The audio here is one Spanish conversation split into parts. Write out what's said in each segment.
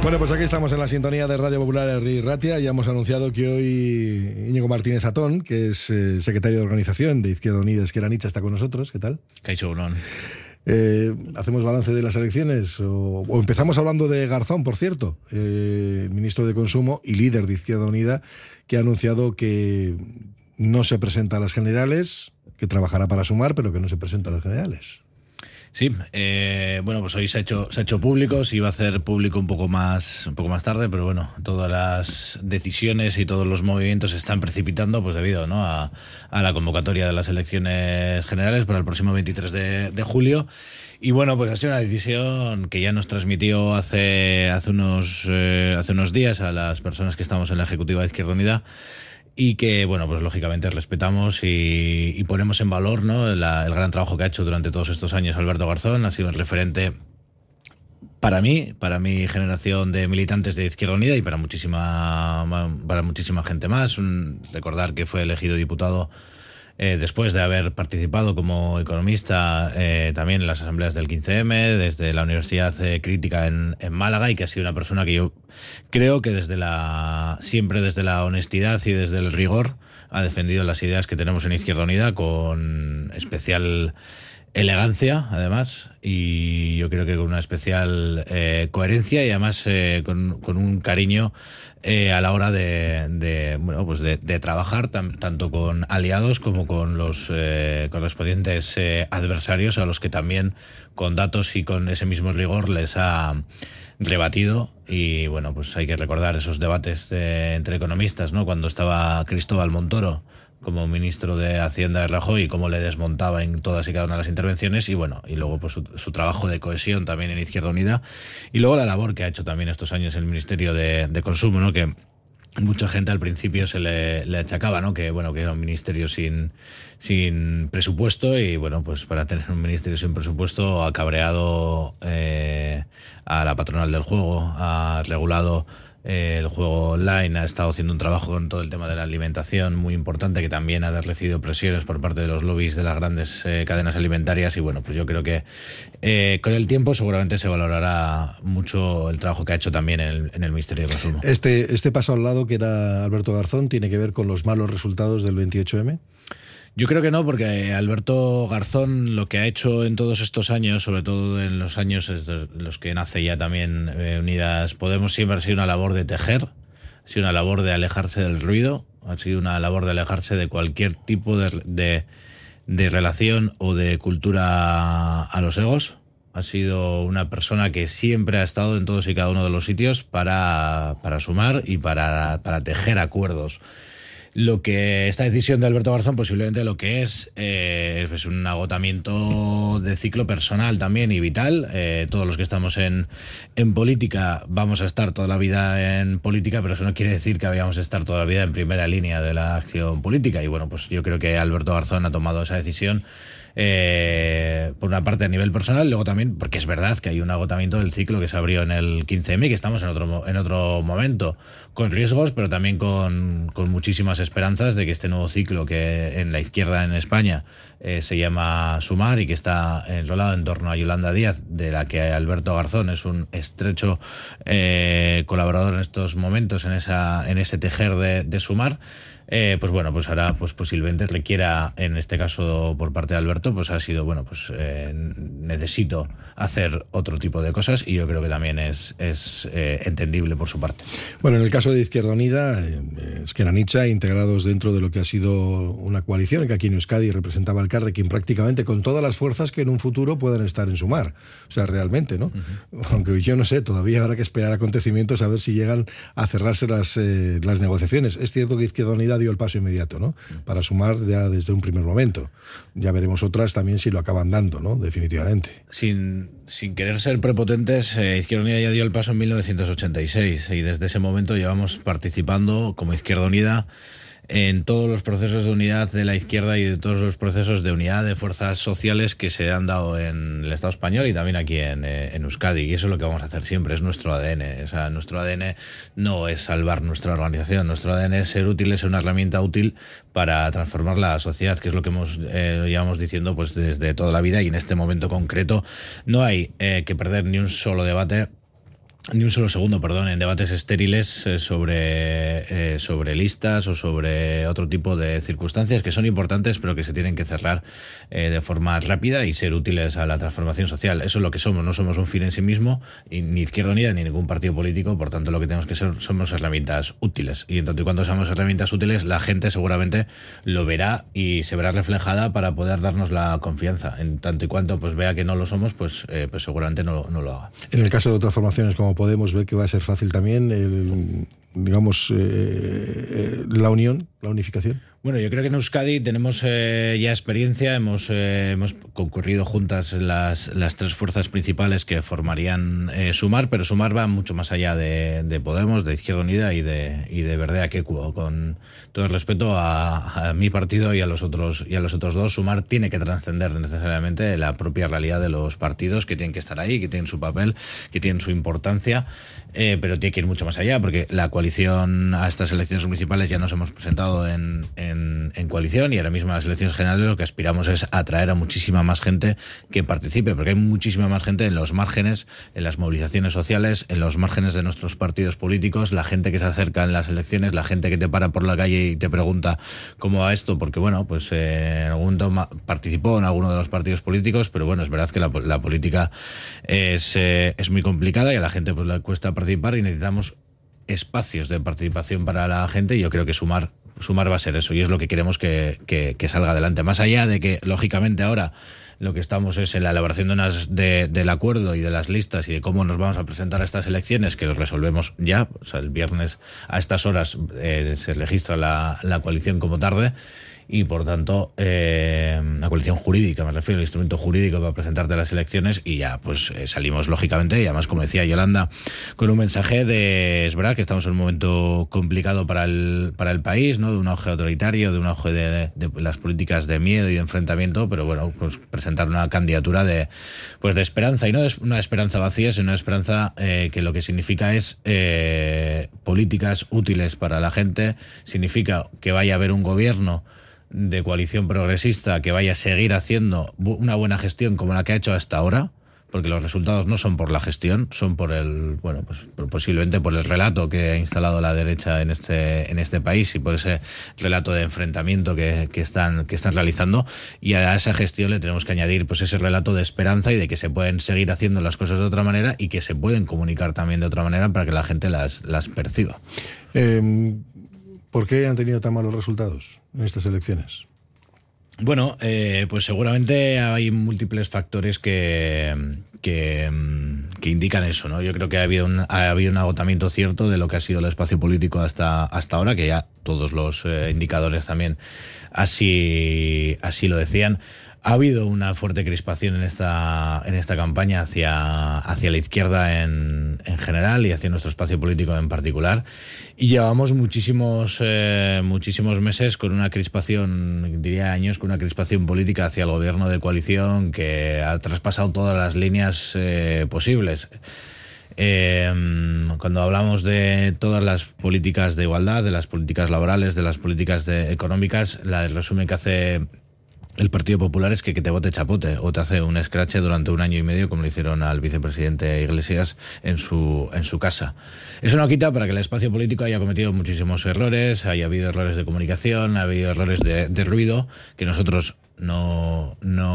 Bueno, pues aquí estamos en la sintonía de Radio Popular Herri Ratia. Ya hemos anunciado que hoy Íñigo Martínez Zatón, que es secretario de organización de Izquierda Unida Ezker Anitza, está con nosotros. ¿Qué tal? Kaixo, Unón. ¿Hacemos balance de las elecciones? O empezamos hablando de Garzón, por cierto, ministro de Consumo y líder de Izquierda Unida, que ha anunciado que no se presenta a las generales, que trabajará para Sumar, pero que no se presenta a las generales. Sí, bueno, pues hoy se ha hecho público, se iba a hacer público un poco más tarde, pero bueno, todas las decisiones y todos los movimientos se están precipitando, pues debido, ¿no?, a la convocatoria de las elecciones generales para el próximo 23 de julio. Y bueno, pues ha sido una decisión que ya nos transmitió hace unos días a las personas que estamos en la ejecutiva de Izquierda Unida. Y que, bueno, pues lógicamente respetamos y ponemos en valor, ¿no?, el gran trabajo que ha hecho durante todos estos años Alberto Garzón. Ha sido un referente para mi generación de militantes de Izquierda Unida y para muchísima gente más. Recordar que fue elegido diputado después de haber participado como economista también en las asambleas del 15M, desde la Universidad Crítica en Málaga, y que ha sido una persona que yo creo que siempre desde la honestidad y desde el rigor ha defendido las ideas que tenemos en Izquierda Unida con especial elegancia, además, y yo creo que con una especial coherencia y además con un cariño a la hora de trabajar tanto con aliados como con los correspondientes adversarios, a los que también con datos y con ese mismo rigor les ha rebatido. Y bueno, pues hay que recordar esos debates entre economistas, ¿no?, cuando estaba Cristóbal Montoro como ministro de Hacienda de Rajoy, y cómo le desmontaba en todas y cada una de las intervenciones. Y bueno, y luego pues su trabajo de cohesión también en Izquierda Unida, y luego la labor que ha hecho también estos años en el Ministerio de Consumo, ¿no?, que mucha gente al principio se le achacaba, ¿no?, que bueno, que era un ministerio sin presupuesto, y bueno, pues para tener un ministerio sin presupuesto ha cabreado a la patronal del juego, ha regulado el juego online, ha estado haciendo un trabajo con todo el tema de la alimentación muy importante, que también ha recibido presiones por parte de los lobbies de las grandes cadenas alimentarias. Y bueno, pues yo creo que con el tiempo seguramente se valorará mucho el trabajo que ha hecho también en el Ministerio de Consumo. Este paso al lado que da Alberto Garzón tiene que ver con los malos resultados del 28M. Yo creo que no, porque Alberto Garzón lo que ha hecho en todos estos años, sobre todo en los años en los que nace ya también Unidas Podemos, siempre ha sido una labor de tejer, ha sido una labor de alejarse del ruido, ha sido una labor de alejarse de cualquier tipo de relación o de cultura a los egos. Ha sido una persona que siempre ha estado en todos y cada uno de los sitios para sumar y para tejer acuerdos. Lo que esta decisión de Alberto Garzón posiblemente lo que es un agotamiento de ciclo personal también y vital. Todos los que estamos en política vamos a estar toda la vida en política, pero eso no quiere decir que vayamos a estar toda la vida en primera línea de la acción política. Y bueno, pues yo creo que Alberto Garzón ha tomado esa decisión por una parte a nivel personal, luego también porque es verdad que hay un agotamiento del ciclo que se abrió en el 15M, que estamos en otro momento, con riesgos, pero también con muchísimas esperanzas de que este nuevo ciclo que en la izquierda en España se llama Sumar, y que está enrolado en torno a Yolanda Díaz, de la que Alberto Garzón es un estrecho colaborador en estos momentos en ese tejer de Sumar. Pues bueno, pues ahora pues posiblemente requiera, en este caso por parte de Alberto, pues ha sido, bueno, pues necesito hacer otro tipo de cosas, y yo creo que también es entendible por su parte. Bueno, en el caso de Izquierda Unida, Ezker Anitza, integrados dentro de lo que ha sido una coalición que aquí en Euskadi representaba al Elkarrekin prácticamente con todas las fuerzas que en un futuro puedan estar en Sumar. O sea, realmente, ¿no? Uh-huh. Aunque yo no sé, todavía habrá que esperar acontecimientos a ver si llegan a cerrarse las negociaciones. Es cierto que Izquierda Unida dio el paso inmediato, ¿no?, para Sumar ya desde un primer momento. Ya veremos otras también si lo acaban dando, ¿no?, definitivamente. Sin querer ser prepotentes, Izquierda Unida ya dio el paso en 1986, y desde ese momento llevamos participando como Izquierda Unida en todos los procesos de unidad de la izquierda y de todos los procesos de unidad de fuerzas sociales que se han dado en el Estado español y también aquí en Euskadi. Y eso es lo que vamos a hacer siempre, es nuestro ADN. O sea, nuestro ADN no es salvar nuestra organización, nuestro ADN es ser útil, es una herramienta útil para transformar la sociedad, que es lo que llevamos diciendo pues desde toda la vida, y en este momento concreto no hay que perder ni un solo debate Ni un solo segundo, perdón, en debates estériles sobre listas o sobre otro tipo de circunstancias que son importantes, pero que se tienen que cerrar de forma rápida y ser útiles a la transformación social. Eso es lo que somos, no somos un fin en sí mismo, ni Izquierda Unida ni ningún partido político, por tanto lo que tenemos que ser somos herramientas útiles. Y en tanto y cuando seamos herramientas útiles, la gente seguramente lo verá y se verá reflejada para poder darnos la confianza. En tanto y cuanto pues vea que no lo somos, pues seguramente no lo haga. En el caso de otras formaciones como Podemos, ve que va a ser fácil también la unión, la unificación. Bueno, yo creo que en Euskadi tenemos ya experiencia, hemos concurrido juntas las tres fuerzas principales que formarían Sumar, pero Sumar va mucho más allá de Podemos, de Izquierda Unida y de Verde Aquecuo. Con todo el respeto a mi partido y a los otros dos, Sumar tiene que trascender necesariamente la propia realidad de los partidos, que tienen que estar ahí, que tienen su papel, que tienen su importancia, pero tiene que ir mucho más allá, porque la coalición a estas elecciones municipales ya nos hemos presentado en coalición, y ahora mismo a las elecciones generales lo que aspiramos es atraer a muchísima más gente que participe, porque hay muchísima más gente en los márgenes, en las movilizaciones sociales, en los márgenes de nuestros partidos políticos, la gente que se acerca en las elecciones, la gente que te para por la calle y te pregunta cómo va esto, porque bueno, pues en algún momento participó en alguno de los partidos políticos, pero bueno, es verdad que la política es muy complicada y a la gente pues le cuesta participar, y necesitamos espacios de participación para la gente, y yo creo que Sumar va a ser eso, y es lo que queremos que salga adelante. Más allá de que, lógicamente, ahora lo que estamos es en la elaboración del acuerdo y de las listas y de cómo nos vamos a presentar a estas elecciones, que lo resolvemos ya. O sea, el viernes a estas horas se registra la coalición como tarde, y por tanto la coalición jurídica, me refiero al instrumento jurídico para presentarte a las elecciones, y ya pues salimos lógicamente, y además, como decía Yolanda, con un mensaje es verdad que estamos en un momento complicado para el país, ¿no? De un auge autoritario, de un auge de las políticas de miedo y de enfrentamiento, pero bueno, pues presentar una candidatura de esperanza, y no es una esperanza vacía, sino una esperanza que lo que significa es políticas útiles para la gente, significa que vaya a haber un gobierno de coalición progresista que vaya a seguir haciendo una buena gestión como la que ha hecho hasta ahora, porque los resultados no son por la gestión, son por posiblemente por el relato que ha instalado la derecha en este país, y por ese relato de enfrentamiento que están realizando, y a esa gestión le tenemos que añadir pues ese relato de esperanza y de que se pueden seguir haciendo las cosas de otra manera, y que se pueden comunicar también de otra manera para que la gente las perciba. ¿Por qué han tenido tan malos resultados en estas elecciones? Bueno, pues seguramente hay múltiples factores que indican eso, ¿no? Yo creo que ha habido un agotamiento cierto de lo que ha sido el espacio político hasta ahora, que ya todos los indicadores también así lo decían. Ha habido una fuerte crispación en esta campaña hacia la izquierda en general y hacia nuestro espacio político en particular, y llevamos muchísimos meses con una crispación, diría años, con una crispación política hacia el gobierno de coalición que ha traspasado todas las líneas posibles. Cuando hablamos de todas las políticas de igualdad, de las políticas laborales, de las políticas económicas, el resumen que hace el Partido Popular es que te vote chapote o te hace un escrache durante 1 año y medio, como le hicieron al vicepresidente Iglesias en su casa. Eso no quita para que el espacio político haya cometido muchísimos errores, haya habido errores de comunicación, ha habido errores de ruido, que nosotros no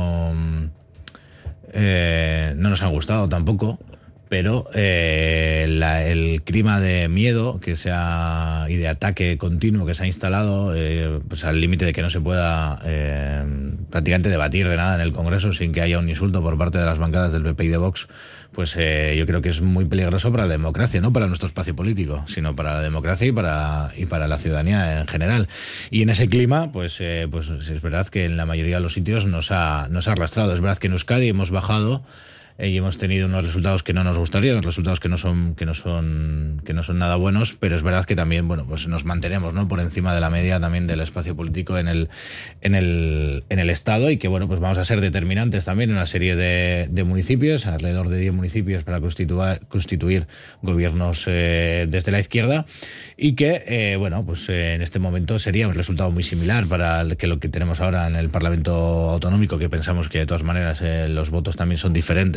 nos han gustado tampoco. Pero el clima de miedo y de ataque continuo que se ha instalado, pues al límite de que no se pueda prácticamente debatir de nada en el Congreso sin que haya un insulto por parte de las bancadas del PP y de Vox, pues yo creo que es muy peligroso para la democracia, no para nuestro espacio político, sino para la democracia y para la ciudadanía en general. Y en ese clima, pues es verdad que en la mayoría de los sitios nos ha arrastrado. Es verdad que en Euskadi hemos bajado y hemos tenido unos resultados que no nos gustarían, resultados que no son nada buenos, pero es verdad que también, bueno, pues nos mantenemos, ¿no?, por encima de la media también del espacio político en el Estado, y que, bueno, pues vamos a ser determinantes también en una serie de municipios, alrededor de 10 municipios para constituir gobiernos desde la izquierda, y que, bueno, pues en este momento sería un resultado muy similar para lo que tenemos ahora en el Parlamento Autonómico, que pensamos que de todas maneras los votos también son diferentes,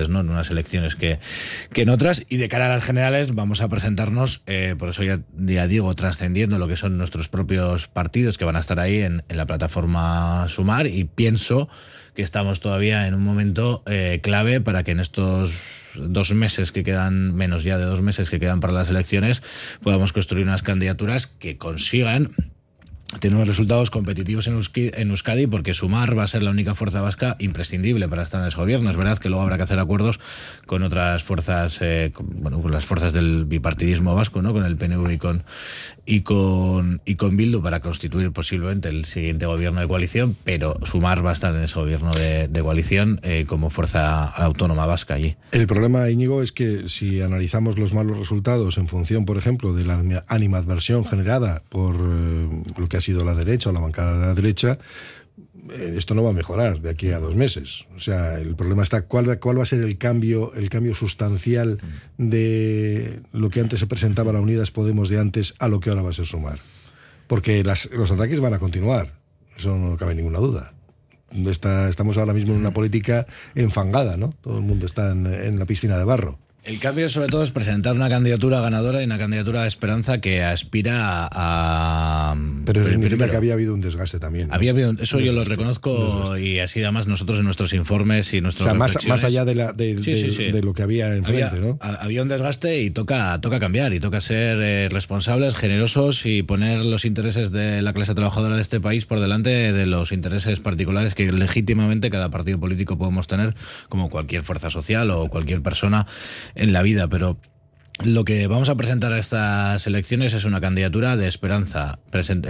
antes, ¿no?, en unas elecciones que en otras. Y de cara a las generales vamos a presentarnos, por eso ya digo, trascendiendo lo que son nuestros propios partidos que van a estar ahí en la plataforma Sumar, y pienso que estamos todavía en un momento clave para que en estos 2 meses que quedan, menos ya de 2 meses que quedan para las elecciones, podamos construir unas candidaturas que consigan tener unos resultados competitivos en Euskadi, porque Sumar va a ser la única fuerza vasca imprescindible para estar en ese gobierno. Es verdad que luego habrá que hacer acuerdos con otras fuerzas, con las fuerzas del bipartidismo vasco, ¿no?, con el PNV y con Bildu, para constituir posiblemente el siguiente gobierno de coalición, pero Sumar va a estar en ese gobierno de coalición como fuerza autónoma vasca allí. El problema, Íñigo, es que si analizamos los malos resultados en función, por ejemplo, de la animadversión generada por lo que ha sido la derecha o la bancada de la derecha, esto no va a mejorar de aquí a 2 meses. O sea, el problema está cuál va a ser el cambio sustancial de lo que antes se presentaba la Unidas Podemos de antes a lo que ahora va a ser Sumar. Porque los ataques van a continuar, eso no cabe ninguna duda. Estamos ahora mismo en una política enfangada, ¿no? Todo el mundo está en la piscina de barro. El cambio, sobre todo, es presentar una candidatura ganadora y una candidatura de esperanza que aspira a... Pero eso significa que había habido un desgaste también, ¿no? Eso yo lo reconozco, y así además nosotros en nuestros informes y nuestras reflexiones... más allá de lo que había enfrente, ¿no? Había un desgaste y toca cambiar, y toca ser responsables, generosos, y poner los intereses de la clase trabajadora de este país por delante de los intereses particulares que legítimamente cada partido político podemos tener, como cualquier fuerza social o cualquier persona en la vida. Pero lo que vamos a presentar a estas elecciones es una candidatura de esperanza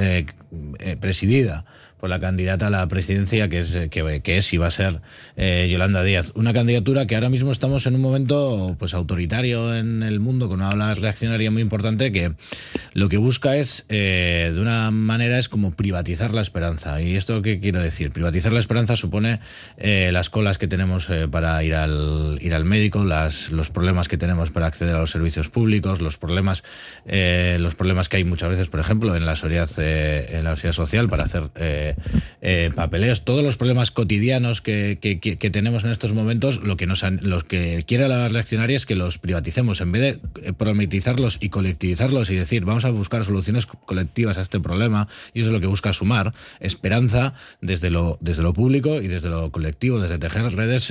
presidida por la candidata a la presidencia que es y va a ser Yolanda Díaz. Una candidatura que ahora mismo estamos en un momento pues autoritario en el mundo, con una ola reaccionaria muy importante, que lo que busca es, de una manera, es como privatizar la esperanza. ¿Y esto qué quiero decir? Privatizar la esperanza supone las colas que tenemos para ir al médico, los problemas que tenemos para acceder a los servicios públicos, los problemas que hay muchas veces, por ejemplo, en la seguridad social para hacer papeleos, todos los problemas cotidianos que tenemos en estos momentos. Lo que quiere la reaccionaria es que los privaticemos, en vez de problematizarlos y colectivizarlos y decir vamos a buscar soluciones colectivas a este problema. Y eso es lo que busca Sumar: esperanza desde lo público y desde lo colectivo, desde tejer redes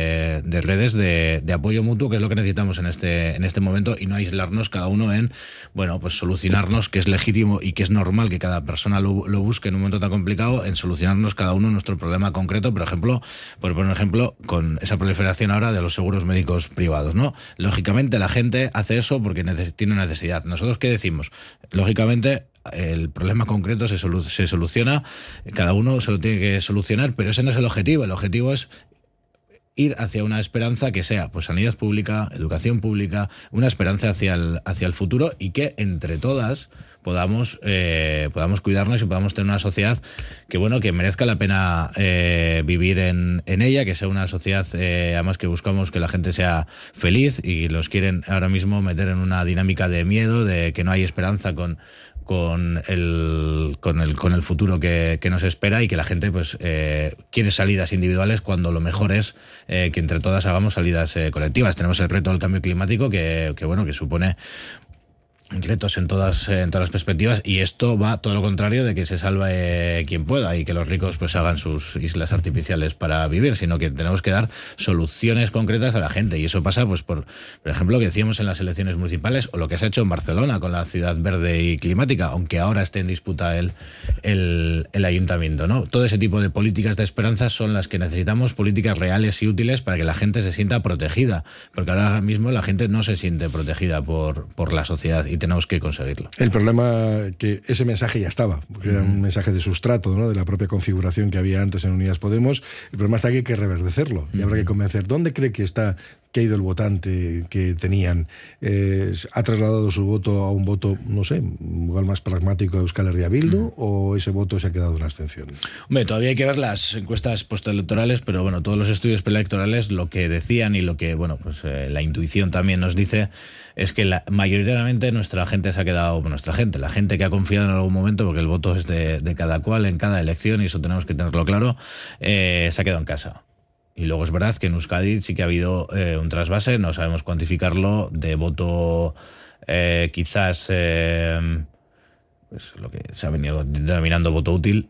de apoyo mutuo, que es lo que necesitamos en este momento, y no aislarnos cada uno en pues solucionarnos, que es legítimo y que es normal que cada persona lo busque en un momento tan complicado, en solucionarnos cada uno nuestro problema concreto. Por ejemplo, por poner un ejemplo, con esa proliferación ahora de los seguros médicos privados, ¿no? Lógicamente la gente hace eso porque tiene una necesidad. ¿Nosotros qué decimos? Lógicamente el problema concreto se soluciona, cada uno se lo tiene que solucionar, pero ese no es el objetivo. El objetivo es ir hacia una esperanza que sea pues sanidad pública, educación pública, una esperanza hacia el futuro, y que entre todas podamos cuidarnos y podamos tener una sociedad que merezca la pena vivir en ella, que sea una sociedad además que buscamos que la gente sea feliz, y los quieren ahora mismo meter en una dinámica de miedo, de que no hay esperanza con el futuro que nos espera, y que la gente quiere salidas individuales, cuando lo mejor es que entre todas hagamos salidas colectivas. Tenemos el reto del cambio climático que supone retos en todas las perspectivas, y esto va todo lo contrario de que se salve quien pueda y que los ricos pues hagan sus islas artificiales para vivir, sino que tenemos que dar soluciones concretas a la gente. Y eso pasa pues por ejemplo, lo que decíamos en las elecciones municipales, o lo que se ha hecho en Barcelona con la ciudad verde y climática, aunque ahora esté en disputa el ayuntamiento, ¿no? Todo ese tipo de políticas de esperanza son las que necesitamos, políticas reales y útiles para que la gente se sienta protegida, porque ahora mismo la gente no se siente protegida por la sociedad, y tenemos que conseguirlo. El problema que ese mensaje ya estaba, porque era un mensaje de sustrato, ¿no?, de la propia configuración que había antes en Unidas Podemos. El problema está que hay que reverdecerlo y habrá que convencer. ¿Dónde cree que ha ido el votante que tenían? ¿Ha trasladado su voto a un voto, no sé, igual más pragmático de Euskal Herria Bildu, o ese voto se ha quedado en abstención? Hombre, todavía hay que ver las encuestas postelectorales, pero todos los estudios preelectorales lo que decían, y lo que la intuición también nos dice, es que mayoritariamente nuestra gente se ha quedado, la gente que ha confiado en algún momento, porque el voto es de cada cual en cada elección, y eso tenemos que tenerlo claro, se ha quedado en casa. Y luego es verdad que en Euskadi sí que ha habido un trasvase, no sabemos cuantificarlo, de voto quizás pues lo que se ha venido denominando voto útil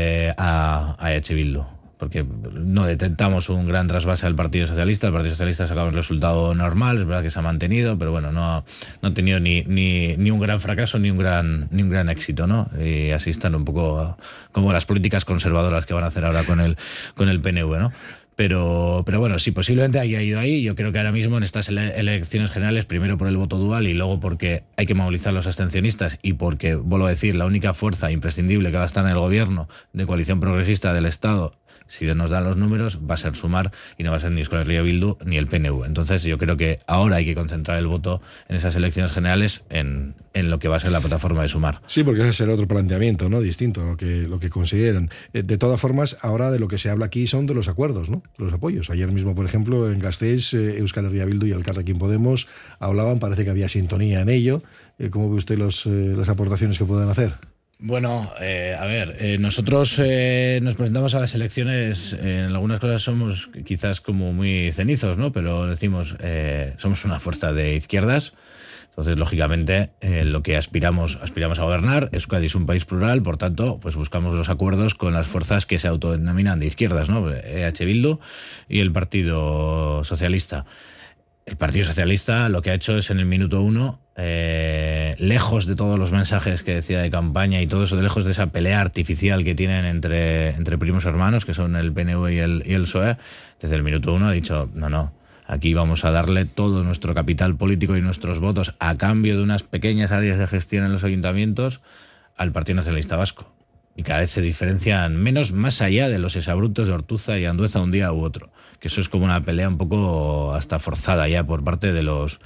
a EH Bildu. Porque no detectamos un gran trasvase al Partido Socialista. El Partido Socialista ha sacado un resultado normal, es verdad que se ha mantenido, pero bueno, no ha tenido ni un gran fracaso ni un gran éxito, ¿no? Y así están un poco como las políticas conservadoras que van a hacer ahora con el PNV, ¿no? Pero bueno, sí, posiblemente haya ido ahí. Yo creo que ahora mismo en estas elecciones generales, primero por el voto dual y luego porque hay que movilizar a los abstencionistas y porque, vuelvo a decir, la única fuerza imprescindible que va a estar en el gobierno de coalición progresista del Estado, si nos dan los números, va a ser Sumar y no va a ser ni Euskal Herria Bildu ni el PNV. Entonces yo creo que ahora hay que concentrar el voto en esas elecciones generales en lo que va a ser la plataforma de Sumar. Sí, porque ese será otro planteamiento, ¿no? Distinto a lo que consideran. De todas formas, ahora de lo que se habla aquí son de los acuerdos, ¿no? Los apoyos. Ayer mismo, por ejemplo, en Gasteiz, Euskal Herria Bildu y Elkarrekin Podemos hablaban, parece que había sintonía en ello. ¿Cómo ve usted las aportaciones que pueden hacer? Bueno, a ver, nosotros nos presentamos a las elecciones, en algunas cosas somos quizás como muy cenizos, ¿no? Pero decimos, somos una fuerza de izquierdas, entonces lógicamente lo que aspiramos a gobernar. Euskadi es un país plural, por tanto, pues buscamos los acuerdos con las fuerzas que se autodenominan de izquierdas, ¿no? EH Bildu y el Partido Socialista. El Partido Socialista lo que ha hecho es en el minuto 1, lejos de todos los mensajes que decía de campaña y todo eso, lejos de esa pelea artificial que tienen entre primos hermanos, que son el PNV y el PSOE, desde el minuto 1 ha dicho, no, aquí vamos a darle todo nuestro capital político y nuestros votos a cambio de unas pequeñas áreas de gestión en los ayuntamientos al Partido Nacionalista Vasco. Y cada vez se diferencian menos, más allá de los exabruptos de Ortuza y Andueza un día u otro. Que eso es como una pelea un poco hasta forzada ya por parte de los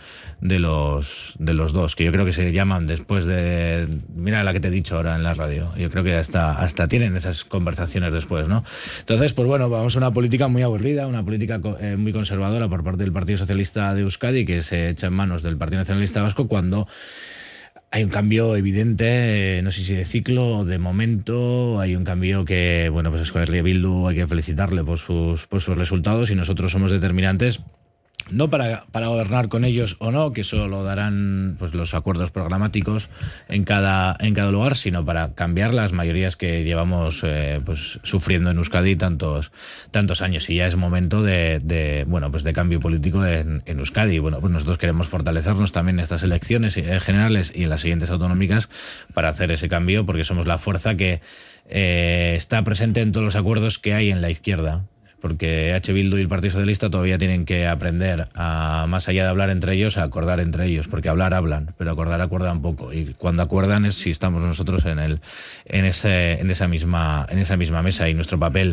dos, que yo creo que se llaman después de... Mira la que te he dicho ahora en la radio. Yo creo que hasta tienen esas conversaciones después, ¿no? Entonces, pues bueno, vamos a una política muy aburrida, una política muy conservadora por parte del Partido Socialista de Euskadi, que se echa en manos del Partido Nacionalista Vasco cuando... Hay un cambio evidente, no sé si de ciclo o de momento. Hay un cambio que, bueno, pues Euskal Herria Bildu hay que felicitarle por sus resultados y nosotros somos determinantes. No para gobernar con ellos o no, que eso lo darán pues los acuerdos programáticos en cada lugar, sino para cambiar las mayorías que llevamos pues sufriendo en Euskadi tantos años. Y ya es momento de cambio político en Euskadi. Bueno, pues nosotros queremos fortalecernos también en estas elecciones generales y en las siguientes autonómicas para hacer ese cambio, porque somos la fuerza que está presente en todos los acuerdos que hay en la izquierda. Porque EH Bildu y el Partido Socialista todavía tienen que aprender a, más allá de hablar entre ellos, a acordar entre ellos, porque hablan, pero acuerdan poco. Y cuando acuerdan es si estamos nosotros en esa misma mesa, y nuestro papel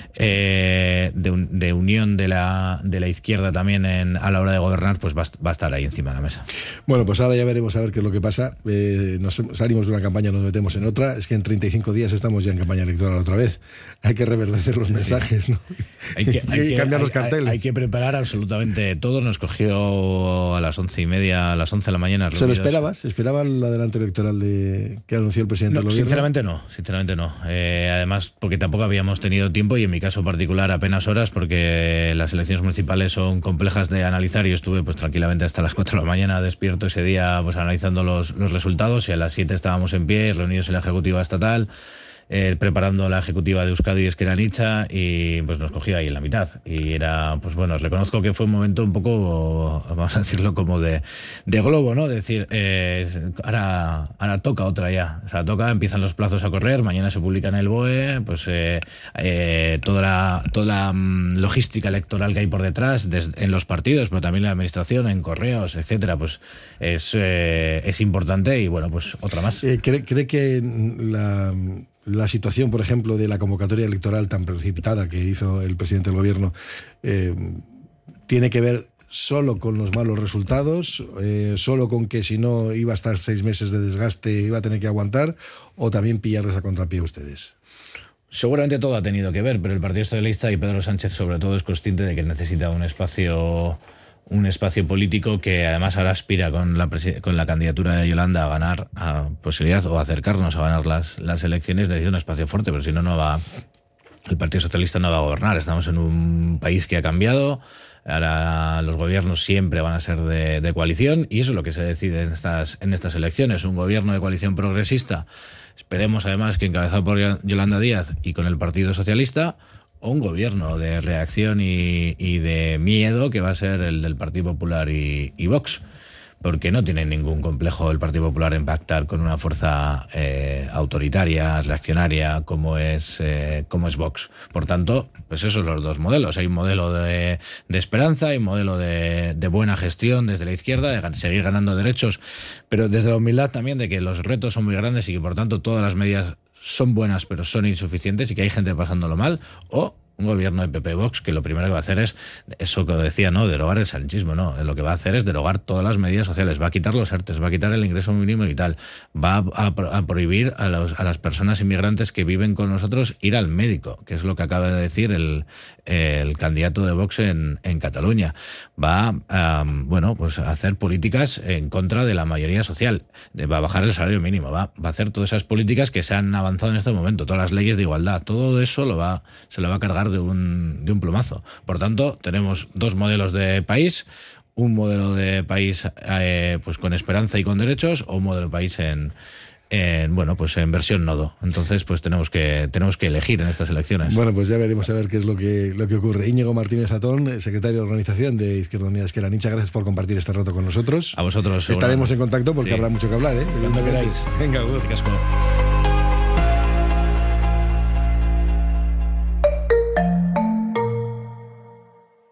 de unión de la izquierda también a la hora de gobernar, pues va a estar ahí encima de la mesa. Bueno, pues ahora ya veremos a ver qué es lo que pasa. Salimos de una campaña, nos metemos en otra. Es que en 35 días estamos ya en campaña electoral otra vez. Hay que reverdecer los mensajes, ¿no? Hay que cambiar los carteles. Hay que preparar absolutamente todo. Nos cogió a las 11:30, a las 11 de la mañana. ¿Se lo esperabas? ¿Se esperaba el adelanto electoral que anunció el presidente del gobierno? Sinceramente no. Además, porque tampoco habíamos tenido tiempo, y en mi caso particular apenas horas, porque las elecciones municipales son complejas de analizar. Yo estuve pues tranquilamente hasta las 4 de la mañana despierto ese día pues analizando los resultados, y a las 7 estábamos en pie, reunidos en la Ejecutiva Estatal, preparando la ejecutiva de Euskadi Ezker Anitza, y pues nos cogió ahí en la mitad. Y era, pues bueno, reconozco que fue un momento un poco, vamos a decirlo, como de globo, ¿no? Decir, ahora toca otra ya. O sea, empiezan los plazos a correr, mañana se publica en el BOE, pues toda la logística electoral que hay por detrás, en los partidos, pero también en la administración, en correos, etcétera, pues es importante. Y bueno, pues otra más. ¿Cree que la situación, por ejemplo, de la convocatoria electoral tan precipitada que hizo el presidente del gobierno tiene que ver solo con los malos resultados, solo con que si no iba a estar 6 meses de desgaste, iba a tener que aguantar, o también pillarles a contrapié a ustedes? Seguramente todo ha tenido que ver, pero el Partido Socialista y Pedro Sánchez sobre todo es consciente de que necesita un espacio político, que además ahora aspira con la candidatura de Yolanda a ganar, a posibilidad o acercarnos a ganar las elecciones. Necesita un espacio fuerte, pero si no va el Partido Socialista no va a gobernar. Estamos en un país que ha cambiado. Ahora los gobiernos siempre van a ser de coalición, y eso es lo que se decide en estas elecciones. Un gobierno de coalición progresista, esperemos además que encabezado por Yolanda Díaz y con el Partido Socialista, o un gobierno de reacción y de miedo, que va a ser el del Partido Popular y Vox. Porque no tiene ningún complejo el Partido Popular en pactar con una fuerza autoritaria, reaccionaria, como es Vox. Por tanto, pues esos son los dos modelos. Hay un modelo de esperanza, hay un modelo de buena gestión desde la izquierda, de seguir ganando derechos, pero desde la humildad también de que los retos son muy grandes y que por tanto todas las medidas son buenas pero son insuficientes y que hay gente pasándolo mal, o un gobierno de PP Vox que lo primero que va a hacer es eso que decía, ¿no? Derogar el sanchismo, ¿no? Lo que va a hacer es derogar todas las medidas sociales, va a quitar los ERTEs, va a quitar el ingreso mínimo vital, va a prohibir a las personas inmigrantes que viven con nosotros ir al médico, que es lo que acaba de decir el candidato de Vox en Cataluña. Va pues a hacer políticas en contra de la mayoría social, va a bajar el salario mínimo, va a hacer todas esas políticas que se han avanzado en este momento, todas las leyes de igualdad, todo eso se lo va a cargar de un plumazo. Por tanto, tenemos dos modelos de país: un modelo de país pues con esperanza y con derechos, o un modelo de país en versión nodo. Entonces, pues tenemos que elegir en estas elecciones. Bueno, pues ya veremos a ver qué es lo que ocurre. Íñigo Martínez Zatón, secretario de organización de Izquierda Unida Ezker Anitza, gracias por compartir este rato con nosotros. A vosotros. Estaremos en contacto porque habrá mucho que hablar, ¿eh? Cuando queráis. Venga, vos. Casco.